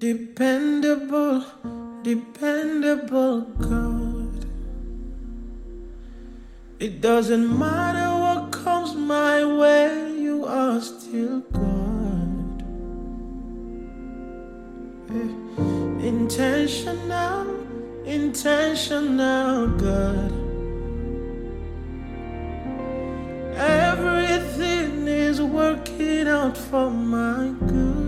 Dependable, dependable God. It doesn't matter what comes my way, you are still God. Intentional, intentional God. Everything is working out for my good.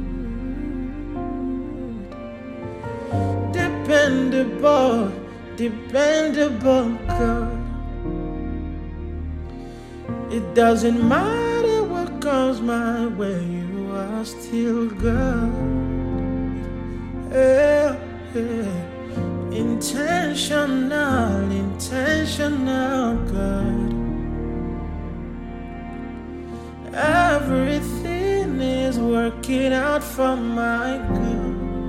Dependable, dependable God. It doesn't matter what comes my way, you are still God. Yeah, yeah. Intentional, intentional God. Everything is working out for my good.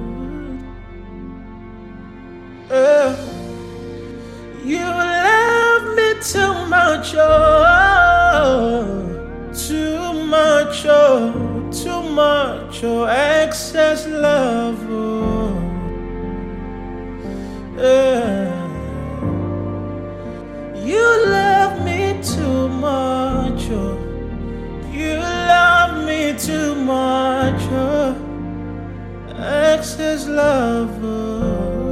You love me too much, oh, too much, oh, too much, oh, excess love, oh, you love me too much, oh, you love me too much, oh, excess love, oh.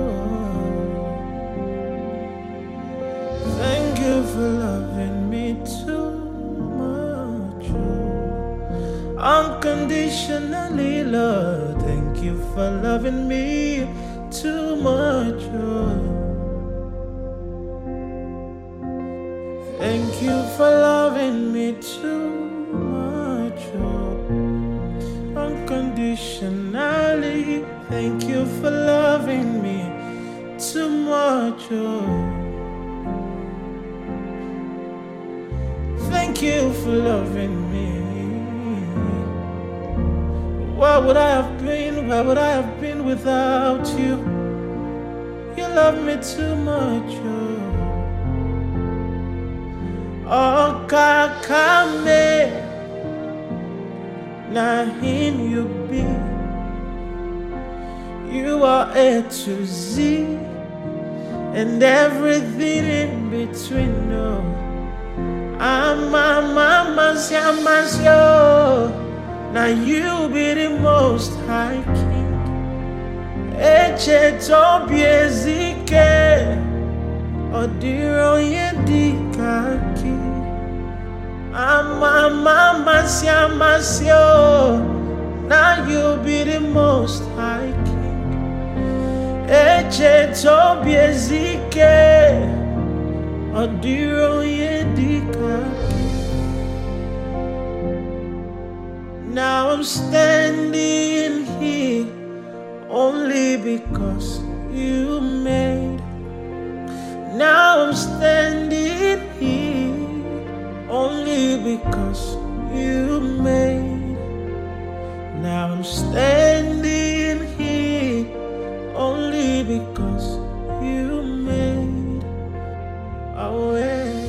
Thank you for loving me too much, oh. Unconditionally, Lord. Thank you for loving me too much, oh. Thank you for loving me too much, oh. Unconditionally. Thank you for loving me too much, oh. Thank you for loving me. Where would I have been? Where would I have been without you? You love me too much, oh. Kakame, na him you be. You are A to Z, and everything in between, oh. Now you be the most high king. Eche tobiezike odiro yedikaki. Now you be the most high king. Eche tobiezike odiro yedikaki. Now I'm standing here only because you made. Now I'm standing here only because you made. Now I'm standing here only because you made a way.